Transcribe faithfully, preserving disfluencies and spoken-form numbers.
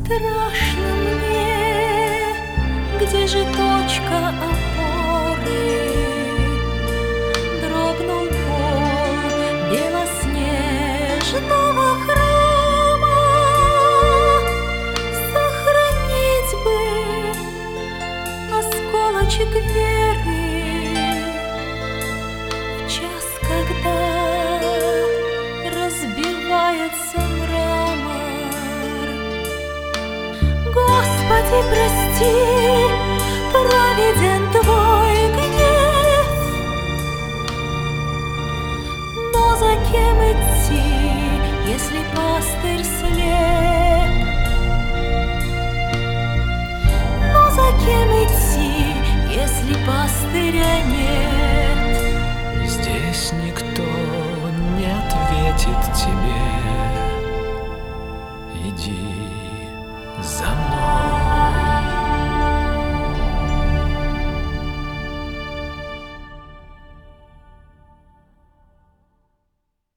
Страшно мне, где же точка опоры? Дрогнул пол белоснежного храма. Сохранить бы осколочек веры в час, когда разбивается мрамор. Господи, прости, праведен Твой гнев, но за кем идти, если пастырь слеп? Но за кем идти, если пастыря нет? Здесь никто не ответит тебе.